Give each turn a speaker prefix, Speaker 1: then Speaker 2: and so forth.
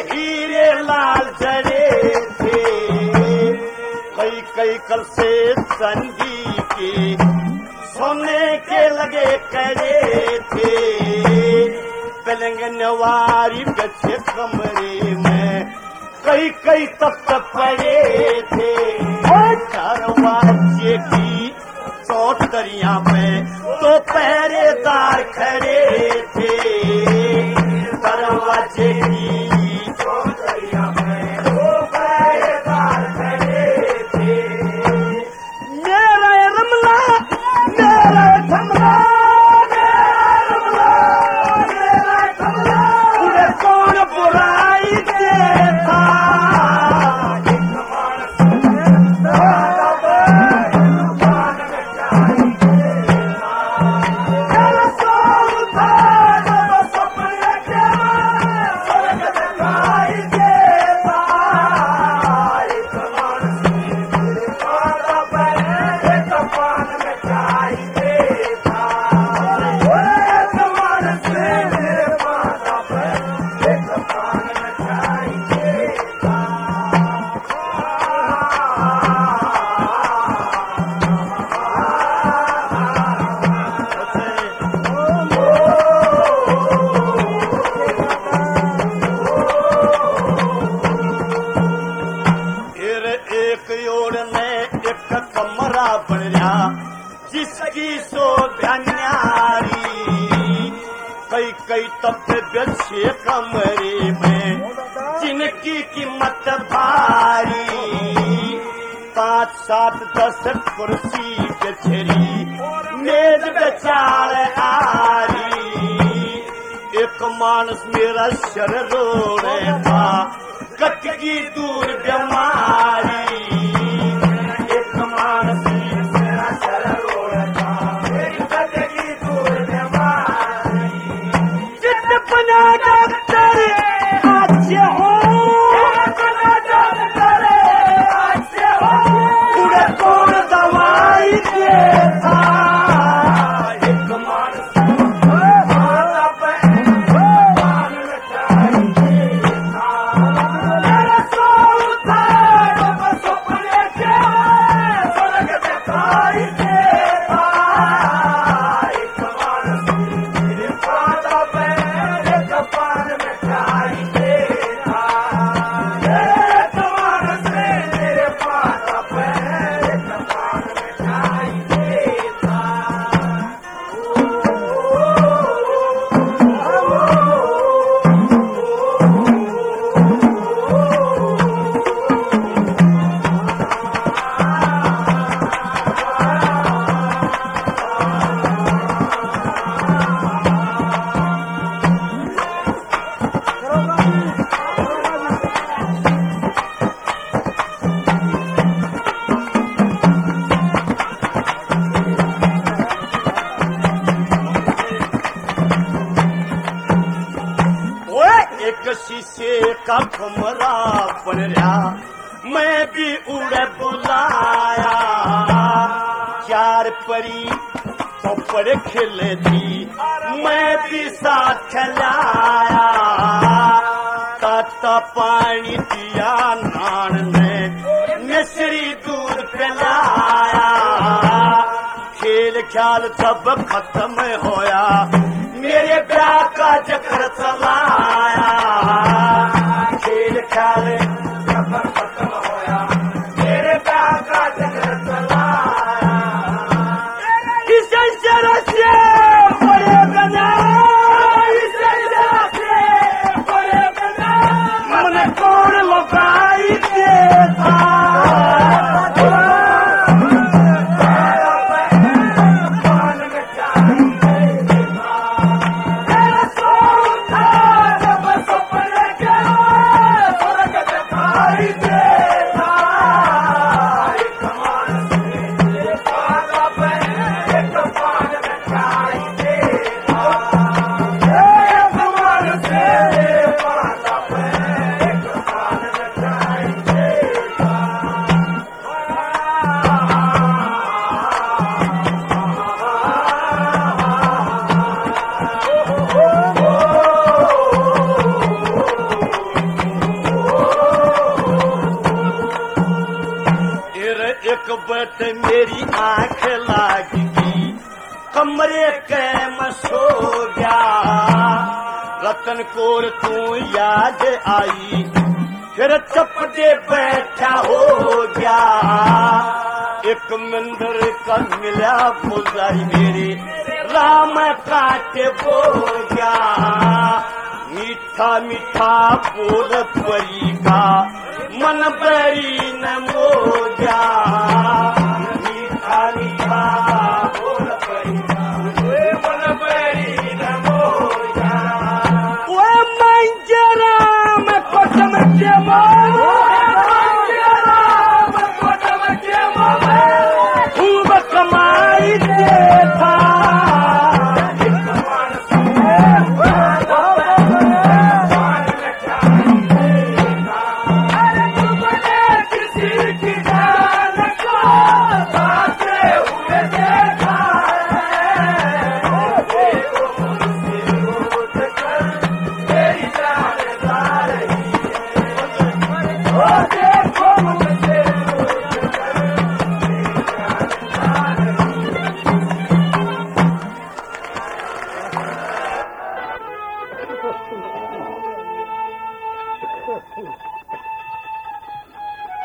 Speaker 1: हीरे लाल जड़े थे, कई कई कल से चांदी के सोने के लगे करे थे। पलंग नवारी गच्छे कमरे में कई कई तख्त पड़े थे। दरवाजे की चौतरिया पे तो पहरेदार खड़े थे, दरवाजे की चौतरिया पे तो पहरेदार खड़े थे। मेरा रमला मेरा थमला मेरा थमला उन्हें कौन बुराई देता। जिसकी शोभा न्यारी, कई कई तख्त बिछे कमरे में जिनकी कीमत भारी। 5 7 10 कुर्सी बिछरी मेज बेचार आरी। एक मानस मेरा शर रोड़े था कटकी दूर बीमारी। एक मानस मेरा शर बना डॉक्टर आज हो, बना डॉक्टर आज हो, पूरे कौन दवाई देता। एक मानस माता पे पान मिठाई देता। मेरा सोल था जब सपने के स्वर्ग दिखाई देता। एक मानस मेरे माता पे पान मिठाई देता। एक मानस मेरे माता पे पान मिठाई देता। शीशे का कमरा बन रहा, मैं भी उड़े बुलाया। 4 परी तो पड़े खिले थी, मैं भी साथ खिलाया। ताता पानी दिया नान ने मिश्री दूध पिलाया। खेल ख्याल जब खत्म होया मेरे ब्याह का चक्र चलाया। खेल ख्याल जब खत्म होया मेरे ब्याह का चक्र चलाया। इसे जरा से बड़े बना, इसे जरा से बड़े बना, मन कौन लुकाई देता। पान मिठाई देता। मेरा सोल था जब सूरत मेरी आंख लागी कमरे के में सो गया रतन कोर तू याद आई फिर चपटे बैठा हो गया एक मंदिर का मिला पुजारी मेरे राम काटे बो गया मीठा मीठा बोल परी का मन बरी न मो गया मीठा मीठा बोल परी का मन बरी न मो गया वो मंजरा में कोटम के खूब कमाई देता